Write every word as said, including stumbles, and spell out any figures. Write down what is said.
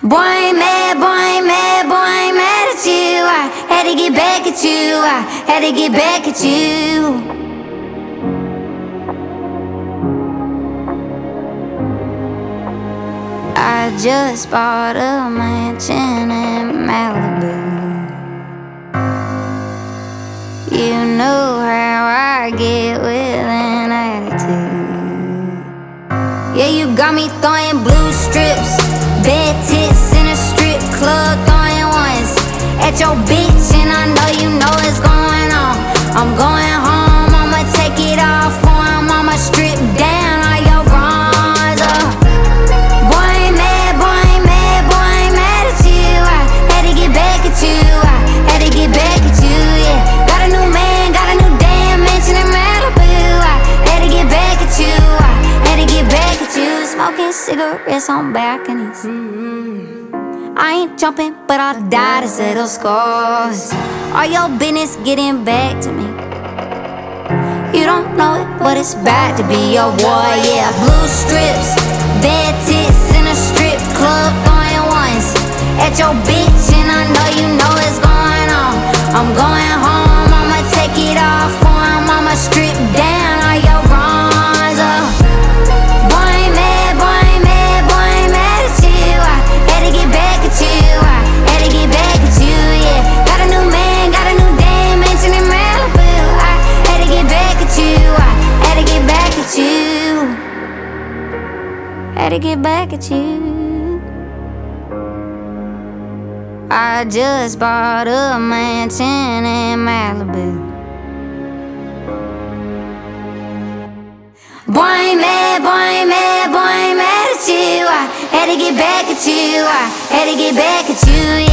Boy, ain't mad, boy, ain't mad, boy, ain't mad at you. I had to get back at you, I had to get back at you. I just bought a mansion in Malibu. You know how I get with an attitude. Yeah, you got me throwing blue strips, bad tits in a strip club, throwing ones at your bitch, and I know you know what's going on. I'm going home, I'ma take it off for him, I'ma strip down all your bronze. uh. Boy, ain't mad, boy, ain't mad, boy, ain't mad at you. I had to get back at you, I had to get back at you, yeah. Got a new man, got a new damn mansion in Malibu. I had to get back at you, I had to get back at you. Smoking cigarettes on balconies. mm-hmm. I ain't jumping, but I'll die to settle scores. All your business getting back to me. You don't know it, but it's bad to be your boy, yeah. Blue strips, bad tits in a strip club, throwing ones at your bitch, and I know you know what's going on. I'm going home, I'ma take it off for him, I'ma strip down all your bronze. uh. Boy, ain't mad, boy, ain't mad, boy, ain't mad at you. I had to get back at you, I had to get back at you, yeah. Got a new man, got a new damn mansion in Malibu. I had to get back at you, I had to get back at you, had to get back at you. I just bought a mansion in Malibu. Boy, ain't mad, boy, ain't mad, boy, ain't mad at you. I had to get back at you, I had to get back at you,